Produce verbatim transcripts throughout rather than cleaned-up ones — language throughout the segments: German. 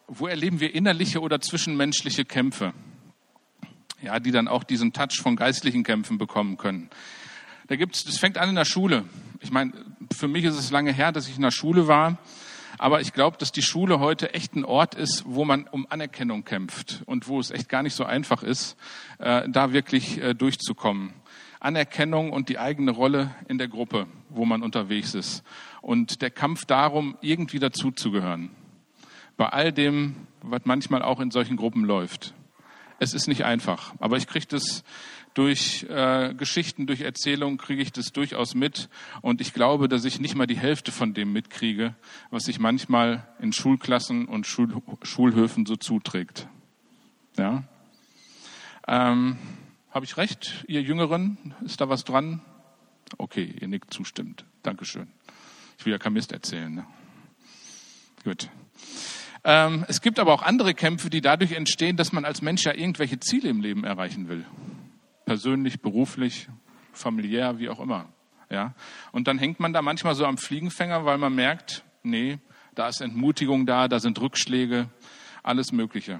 wo erleben wir innerliche oder zwischenmenschliche Kämpfe? Ja, die dann auch diesen Touch von geistlichen Kämpfen bekommen können. Da gibt's, das fängt an in der Schule. Ich meine, für mich ist es lange her, dass ich in der Schule war. Aber ich glaube, dass die Schule heute echt ein Ort ist, wo man um Anerkennung kämpft und wo es echt gar nicht so einfach ist, äh, da wirklich äh, durchzukommen. Anerkennung und die eigene Rolle in der Gruppe, wo man unterwegs ist. Und der Kampf darum, irgendwie dazuzugehören. Bei all dem, was manchmal auch in solchen Gruppen läuft. Es ist nicht einfach, aber ich kriege das durch äh, Geschichten, durch Erzählungen kriege ich das durchaus mit. Und ich glaube, dass ich nicht mal die Hälfte von dem mitkriege, was sich manchmal in Schulklassen und Schul- Schulhöfen so zuträgt. Ja, ähm, habe ich recht, ihr Jüngeren? Ist da was dran? Okay, ihr nickt zustimmt. Dankeschön. Ich will ja kein Mist erzählen. Ne? Gut. Ähm, es gibt aber auch andere Kämpfe, die dadurch entstehen, dass man als Mensch ja irgendwelche Ziele im Leben erreichen will. Persönlich, beruflich, familiär, wie auch immer. Ja? Und dann hängt man da manchmal so am Fliegenfänger, weil man merkt, nee, da ist Entmutigung da, da sind Rückschläge, alles Mögliche.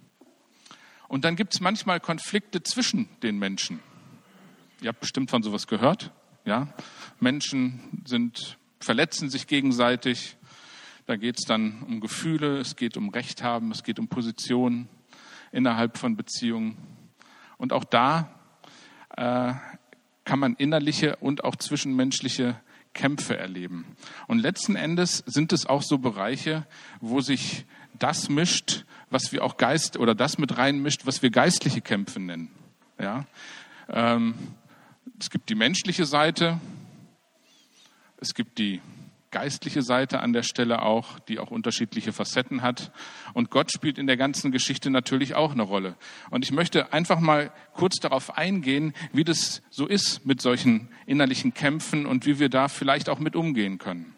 Und dann gibt es manchmal Konflikte zwischen den Menschen. Ihr habt bestimmt von sowas gehört. Ja? Menschen sind, verletzen sich gegenseitig. Da geht es dann um Gefühle, es geht um Recht haben, es geht um Position innerhalb von Beziehungen. Und auch da äh, kann man innerliche und auch zwischenmenschliche Kämpfe erleben. Und letzten Endes sind es auch so Bereiche, wo sich das mischt, was wir auch Geist oder das mit reinmischt, was wir geistliche Kämpfe nennen. Ja? Ähm, es gibt die menschliche Seite, es gibt die geistliche Seite an der Stelle auch, die auch unterschiedliche Facetten hat. Und Gott spielt in der ganzen Geschichte natürlich auch eine Rolle. Und ich möchte einfach mal kurz darauf eingehen, wie das so ist mit solchen innerlichen Kämpfen und wie wir da vielleicht auch mit umgehen können.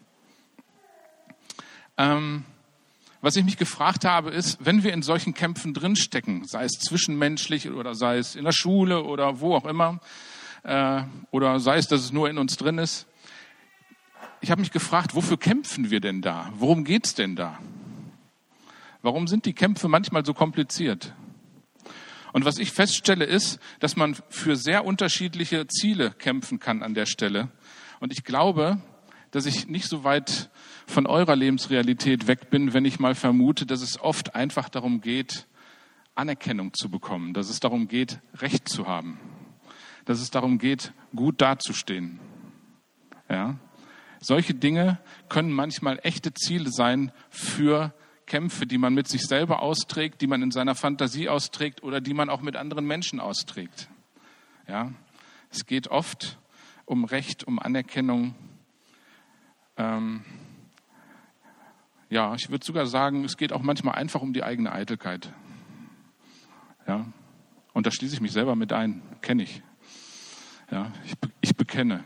Ähm, was ich mich gefragt habe, ist, wenn wir in solchen Kämpfen drinstecken, sei es zwischenmenschlich oder sei es in der Schule oder wo auch immer, äh, oder sei es, dass es nur in uns drin ist, ich habe mich gefragt, wofür kämpfen wir denn da? Worum geht's denn da? Warum sind die Kämpfe manchmal so kompliziert? Und was ich feststelle ist, dass man für sehr unterschiedliche Ziele kämpfen kann an der Stelle. Und ich glaube, dass ich nicht so weit von eurer Lebensrealität weg bin, wenn ich mal vermute, dass es oft einfach darum geht, Anerkennung zu bekommen, dass es darum geht, Recht zu haben, dass es darum geht, gut dazustehen. Ja? Solche Dinge können manchmal echte Ziele sein für Kämpfe, die man mit sich selber austrägt, die man in seiner Fantasie austrägt oder die man auch mit anderen Menschen austrägt. Ja, es geht oft um Recht, um Anerkennung. Ähm, ja, ich würde sogar sagen, es geht auch manchmal einfach um die eigene Eitelkeit. Ja, und da schließe ich mich selber mit ein, kenne ich. Ja, ich, ich bekenne.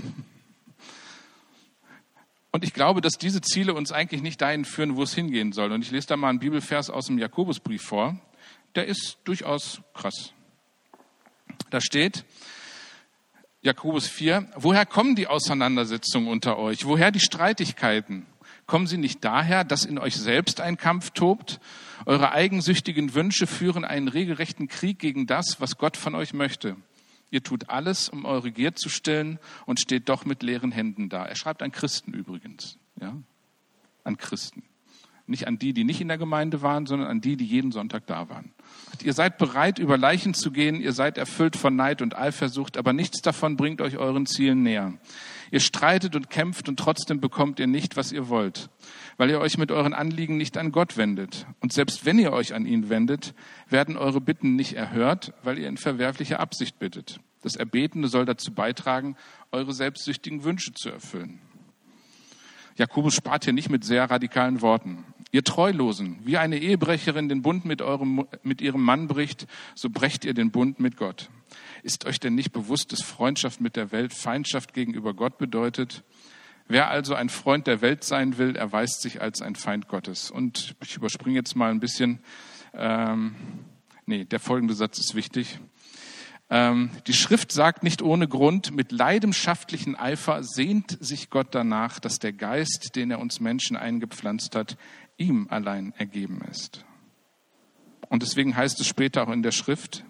Und ich glaube, dass diese Ziele uns eigentlich nicht dahin führen, wo es hingehen soll. Und ich lese da mal einen Bibelvers aus dem Jakobusbrief vor. Der ist durchaus krass. Da steht, Jakobus vier, woher kommen die Auseinandersetzungen unter euch? Woher die Streitigkeiten? Kommen sie nicht daher, dass in euch selbst ein Kampf tobt? Eure eigensüchtigen Wünsche führen einen regelrechten Krieg gegen das, was Gott von euch möchte. Ihr tut alles, um eure Gier zu stillen und steht doch mit leeren Händen da. Er schreibt an Christen übrigens, ja, an Christen. Nicht an die, die nicht in der Gemeinde waren, sondern an die, die jeden Sonntag da waren. Ihr seid bereit, über Leichen zu gehen, ihr seid erfüllt von Neid und Eifersucht, aber nichts davon bringt euch euren Zielen näher. Ihr streitet und kämpft und trotzdem bekommt ihr nicht, was ihr wollt, weil ihr euch mit euren Anliegen nicht an Gott wendet. Und selbst wenn ihr euch an ihn wendet, werden eure Bitten nicht erhört, weil ihr in verwerflicher Absicht bittet. Das Erbetene soll dazu beitragen, eure selbstsüchtigen Wünsche zu erfüllen. Jakobus spart hier nicht mit sehr radikalen Worten. Ihr Treulosen, wie eine Ehebrecherin den Bund mit eurem, mit ihrem Mann bricht, so brecht ihr den Bund mit Gott. Ist euch denn nicht bewusst, dass Freundschaft mit der Welt Feindschaft gegenüber Gott bedeutet? Wer also ein Freund der Welt sein will, erweist sich als ein Feind Gottes. Und ich überspringe jetzt mal ein bisschen. Ähm, nee, der folgende Satz ist wichtig. Ähm, die Schrift sagt nicht ohne Grund, mit leidenschaftlichem Eifer sehnt sich Gott danach, dass der Geist, den er uns Menschen eingepflanzt hat, ihm allein ergeben ist. Und deswegen heißt es später auch in der Schrift,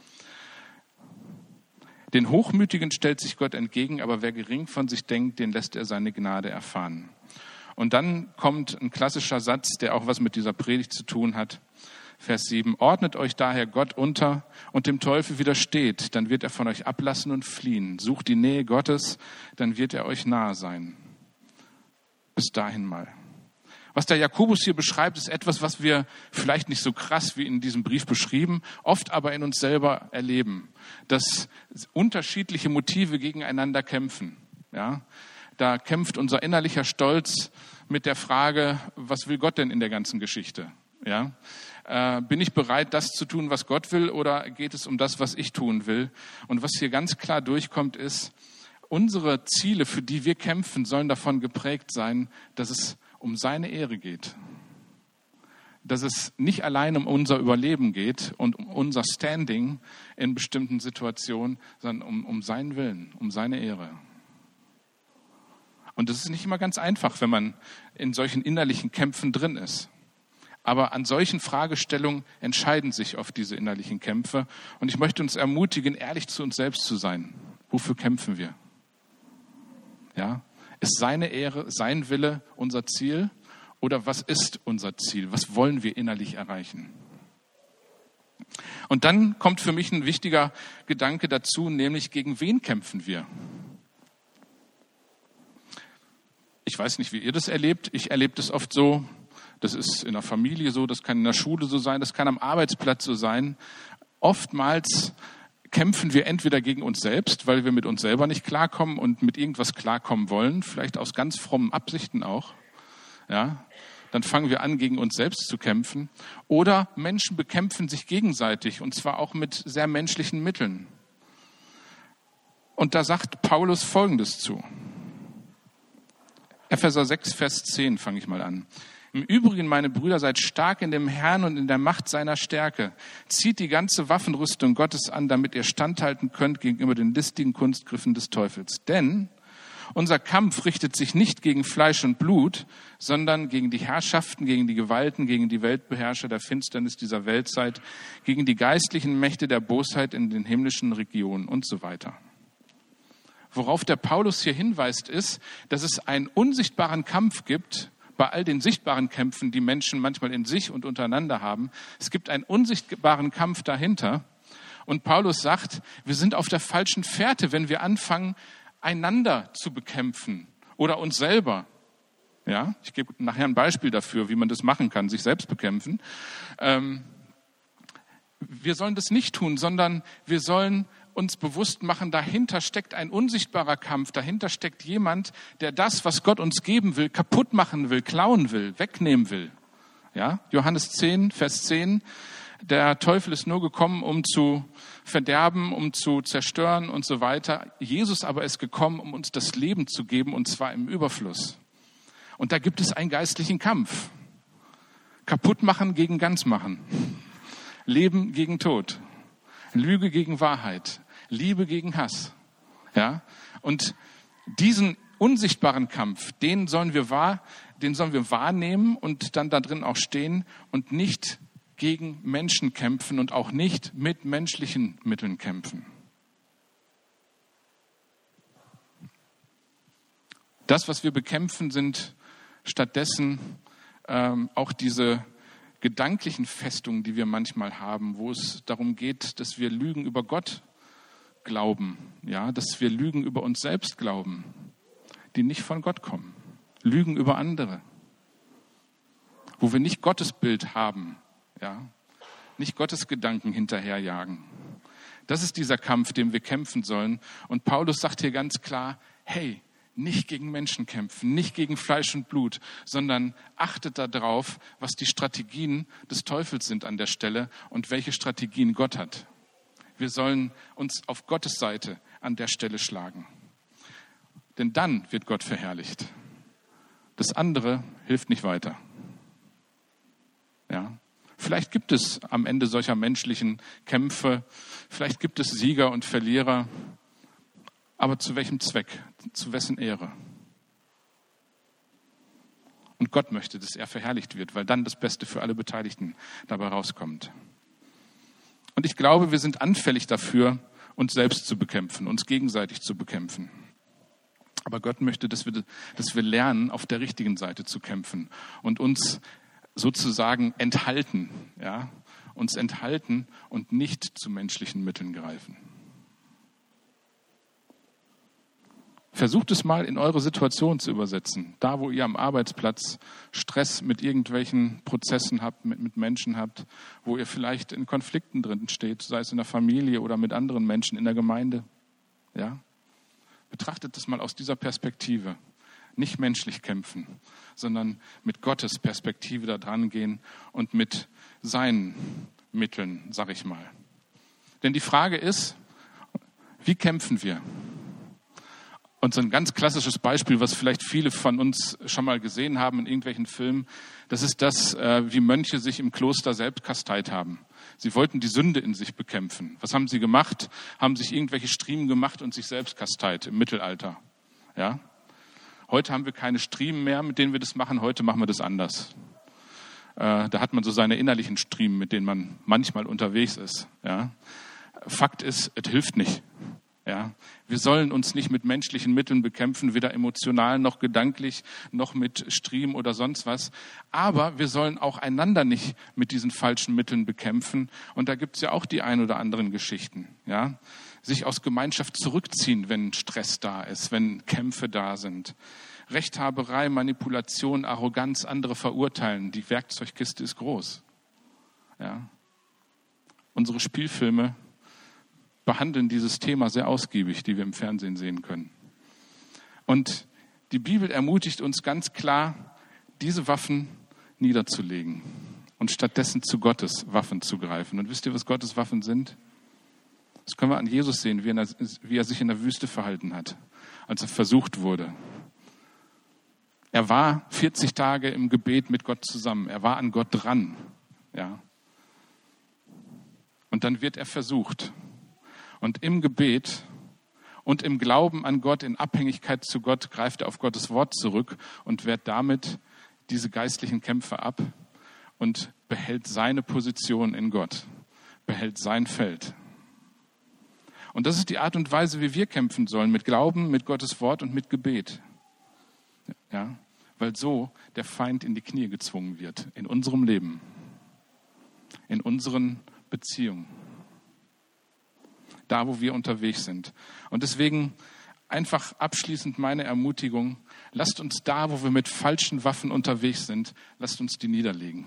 den Hochmütigen stellt sich Gott entgegen, aber wer gering von sich denkt, den lässt er seine Gnade erfahren. Und dann kommt ein klassischer Satz, der auch was mit dieser Predigt zu tun hat. Vers sieben, ordnet euch daher Gott unter und dem Teufel widersteht, dann wird er von euch ablassen und fliehen. Sucht die Nähe Gottes, dann wird er euch nahe sein. Bis dahin mal. Was der Jakobus hier beschreibt, ist etwas, was wir vielleicht nicht so krass wie in diesem Brief beschrieben, oft aber in uns selber erleben, dass unterschiedliche Motive gegeneinander kämpfen. Ja? Da kämpft unser innerlicher Stolz mit der Frage, was will Gott denn in der ganzen Geschichte? Ja? Äh, bin ich bereit, das zu tun, was Gott will, oder geht es um das, was ich tun will? Und was hier ganz klar durchkommt, ist, unsere Ziele, für die wir kämpfen, sollen davon geprägt sein, dass es um seine Ehre geht. Dass es nicht allein um unser Überleben geht und um unser Standing in bestimmten Situationen, sondern um, um seinen Willen, um seine Ehre. Und das ist nicht immer ganz einfach, wenn man in solchen innerlichen Kämpfen drin ist. Aber an solchen Fragestellungen entscheiden sich oft diese innerlichen Kämpfe. Und ich möchte uns ermutigen, ehrlich zu uns selbst zu sein. Wofür kämpfen wir? Ja? Ist seine Ehre, sein Wille unser Ziel? Oder was ist unser Ziel? Was wollen wir innerlich erreichen? Und dann kommt für mich ein wichtiger Gedanke dazu, nämlich gegen wen kämpfen wir? Ich weiß nicht, wie ihr das erlebt. Ich erlebe das oft so. Das ist in der Familie so, das kann in der Schule so sein, das kann am Arbeitsplatz so sein. Oftmals kämpfen wir entweder gegen uns selbst, weil wir mit uns selber nicht klarkommen und mit irgendwas klarkommen wollen, vielleicht aus ganz frommen Absichten auch. Ja, dann fangen wir an, gegen uns selbst zu kämpfen. Oder Menschen bekämpfen sich gegenseitig, und zwar auch mit sehr menschlichen Mitteln. Und da sagt Paulus Folgendes zu. Epheser sechs, Vers zehn fange ich mal an. Im Übrigen, meine Brüder, seid stark in dem Herrn und in der Macht seiner Stärke. Zieht die ganze Waffenrüstung Gottes an, damit ihr standhalten könnt gegenüber den listigen Kunstgriffen des Teufels. Denn unser Kampf richtet sich nicht gegen Fleisch und Blut, sondern gegen die Herrschaften, gegen die Gewalten, gegen die Weltbeherrscher der Finsternis dieser Weltzeit, gegen die geistlichen Mächte der Bosheit in den himmlischen Regionen und so weiter. Worauf der Paulus hier hinweist, ist, dass es einen unsichtbaren Kampf gibt, bei all den sichtbaren Kämpfen, die Menschen manchmal in sich und untereinander haben. Es gibt einen unsichtbaren Kampf dahinter. Und Paulus sagt, wir sind auf der falschen Fährte, wenn wir anfangen, einander zu bekämpfen oder uns selber. Ja, ich gebe nachher ein Beispiel dafür, wie man das machen kann, sich selbst bekämpfen. Ähm, wir sollen das nicht tun, sondern wir sollen uns bewusst machen, dahinter steckt ein unsichtbarer Kampf, dahinter steckt jemand, der das, was Gott uns geben will, kaputt machen will, klauen will, wegnehmen will. Ja? Johannes zehn, Vers zehn, der Teufel ist nur gekommen, um zu verderben, um zu zerstören und so weiter. Jesus aber ist gekommen, um uns das Leben zu geben, und zwar im Überfluss. Und da gibt es einen geistlichen Kampf. Kaputt machen gegen ganz machen. Leben gegen Tod. Lüge gegen Wahrheit, Liebe gegen Hass. Ja? Und diesen unsichtbaren Kampf, den sollen wir wahr, den sollen wir wahrnehmen und dann da drin auch stehen und nicht gegen Menschen kämpfen und auch nicht mit menschlichen Mitteln kämpfen. Das, was wir bekämpfen, sind stattdessen ähm, auch diese gedanklichen Festungen, die wir manchmal haben, wo es darum geht, dass wir Lügen über Gott glauben, ja, dass wir Lügen über uns selbst glauben, die nicht von Gott kommen. Lügen über andere, wo wir nicht Gottes Bild haben, ja, nicht Gottes Gedanken hinterherjagen. Das ist dieser Kampf, den wir kämpfen sollen. Und Paulus sagt hier ganz klar, hey, nicht gegen Menschen kämpfen, nicht gegen Fleisch und Blut, sondern achtet darauf, was die Strategien des Teufels sind an der Stelle und welche Strategien Gott hat. Wir sollen uns auf Gottes Seite an der Stelle schlagen. Denn dann wird Gott verherrlicht. Das andere hilft nicht weiter. Ja. Vielleicht gibt es am Ende solcher menschlichen Kämpfe, vielleicht gibt es Sieger und Verlierer. Aber zu welchem Zweck? Zu wessen Ehre? Und Gott möchte, dass er verherrlicht wird, weil dann das Beste für alle Beteiligten dabei rauskommt. Und ich glaube, wir sind anfällig dafür, uns selbst zu bekämpfen, uns gegenseitig zu bekämpfen. Aber Gott möchte, dass wir, dass wir lernen, auf der richtigen Seite zu kämpfen und uns sozusagen enthalten, ja, uns enthalten und nicht zu menschlichen Mitteln greifen. Versucht es mal in eure Situation zu übersetzen. Da, wo ihr am Arbeitsplatz Stress mit irgendwelchen Prozessen habt, mit, mit Menschen habt, wo ihr vielleicht in Konflikten drin steht, sei es in der Familie oder mit anderen Menschen in der Gemeinde. Ja? Betrachtet es mal aus dieser Perspektive. Nicht menschlich kämpfen, sondern mit Gottes Perspektive da dran gehen und mit seinen Mitteln, sag ich mal. Denn die Frage ist, wie kämpfen wir? Und so ein ganz klassisches Beispiel, was vielleicht viele von uns schon mal gesehen haben in irgendwelchen Filmen, das ist das, wie Mönche sich im Kloster selbst kasteit haben. Sie wollten die Sünde in sich bekämpfen. Was haben sie gemacht? Haben sich irgendwelche Striemen gemacht und sich selbst kasteit im Mittelalter. Ja? Heute haben wir keine Striemen mehr, mit denen wir das machen. Heute machen wir das anders. Da hat man so seine innerlichen Striemen, mit denen man manchmal unterwegs ist. Ja? Fakt ist, es hilft nicht. Ja, wir sollen uns nicht mit menschlichen Mitteln bekämpfen, weder emotional noch gedanklich, noch mit Striemen oder sonst was. Aber wir sollen auch einander nicht mit diesen falschen Mitteln bekämpfen. Und da gibt es ja auch die ein oder anderen Geschichten. Ja, sich aus Gemeinschaft zurückziehen, wenn Stress da ist, wenn Kämpfe da sind. Rechthaberei, Manipulation, Arroganz, andere verurteilen. Die Werkzeugkiste ist groß. Ja, unsere Spielfilme behandeln dieses Thema sehr ausgiebig, die wir im Fernsehen sehen können. Und die Bibel ermutigt uns ganz klar, diese Waffen niederzulegen und stattdessen zu Gottes Waffen zu greifen. Und wisst ihr, was Gottes Waffen sind? Das können wir an Jesus sehen, wie er, wie er sich in der Wüste verhalten hat, als er versucht wurde. Er war vierzig Tage im Gebet mit Gott zusammen. Er war an Gott dran. Ja. Und dann wird er versucht. Und im Gebet und im Glauben an Gott, in Abhängigkeit zu Gott, greift er auf Gottes Wort zurück und wehrt damit diese geistlichen Kämpfe ab und behält seine Position in Gott, behält sein Feld. Und das ist die Art und Weise, wie wir kämpfen sollen, mit Glauben, mit Gottes Wort und mit Gebet. Ja, weil so der Feind in die Knie gezwungen wird, in unserem Leben, in unseren Beziehungen. Da, wo wir unterwegs sind. Und deswegen einfach abschließend meine Ermutigung, lasst uns da, wo wir mit falschen Waffen unterwegs sind, lasst uns die niederlegen.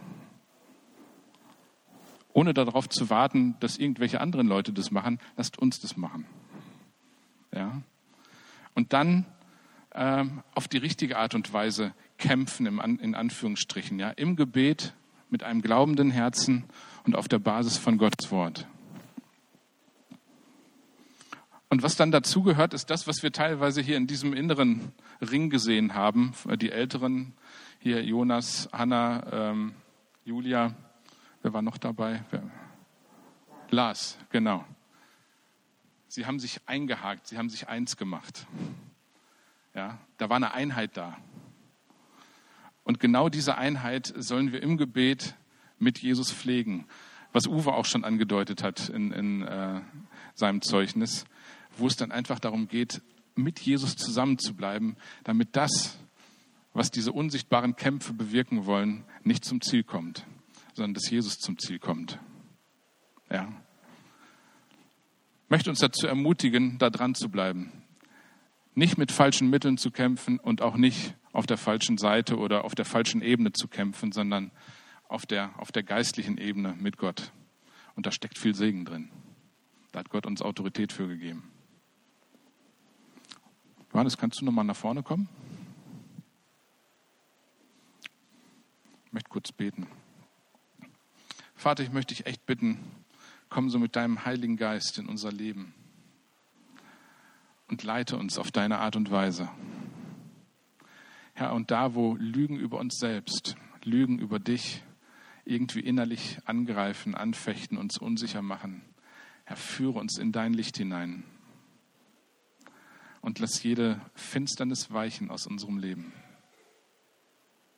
Ohne darauf zu warten, dass irgendwelche anderen Leute das machen, lasst uns das machen. Ja? Und dann ähm, auf die richtige Art und Weise kämpfen, im An- in Anführungsstrichen, ja? Im Gebet, mit einem glaubenden Herzen und auf der Basis von Gottes Wort. Und was dann dazugehört, ist das, was wir teilweise hier in diesem inneren Ring gesehen haben. Die Älteren, hier Jonas, Hanna, ähm, Julia, wer war noch dabei? Wer? Lars, genau. Sie haben sich eingehakt, sie haben sich eins gemacht. Ja, da war eine Einheit da. Und genau diese Einheit sollen wir im Gebet mit Jesus pflegen. Was Uwe auch schon angedeutet hat in, in äh, seinem Zeugnis, wo es dann einfach darum geht, mit Jesus zusammen zu bleiben, damit das, was diese unsichtbaren Kämpfe bewirken wollen, nicht zum Ziel kommt, sondern dass Jesus zum Ziel kommt. Ja. Ich möchte uns dazu ermutigen, da dran zu bleiben. Nicht mit falschen Mitteln zu kämpfen und auch nicht auf der falschen Seite oder auf der falschen Ebene zu kämpfen, sondern auf der, auf der geistlichen Ebene mit Gott. Und da steckt viel Segen drin. Da hat Gott uns Autorität für gegeben. Johannes, kannst du nochmal nach vorne kommen? Ich möchte kurz beten. Vater, ich möchte dich echt bitten, komm so mit deinem Heiligen Geist in unser Leben und leite uns auf deine Art und Weise. Herr, und da, wo Lügen über uns selbst, Lügen über dich irgendwie innerlich angreifen, anfechten, uns unsicher machen, Herr, führe uns in dein Licht hinein. Und lass jede Finsternis weichen aus unserem Leben.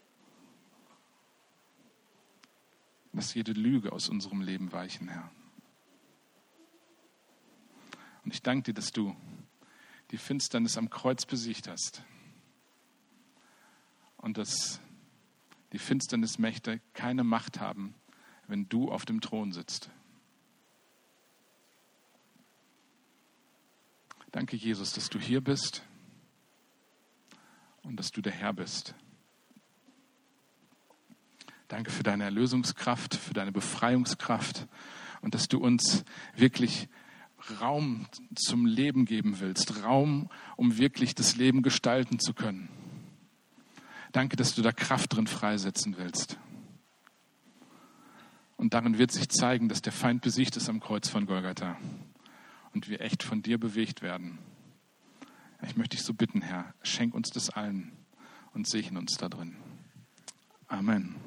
Lass jede Lüge aus unserem Leben weichen, Herr. Und ich danke dir, dass du die Finsternis am Kreuz besiegt hast. Und dass die Finsternismächte keine Macht haben, wenn du auf dem Thron sitzt. Danke, Jesus, dass du hier bist und dass du der Herr bist. Danke für deine Erlösungskraft, für deine Befreiungskraft und dass du uns wirklich Raum zum Leben geben willst, Raum, um wirklich das Leben gestalten zu können. Danke, dass du da Kraft drin freisetzen willst. Und darin wird sich zeigen, dass der Feind besiegt ist am Kreuz von Golgatha und wir echt von dir bewegt werden. Ich möchte dich so bitten, Herr, schenk uns das allen und segne uns da drin. Amen.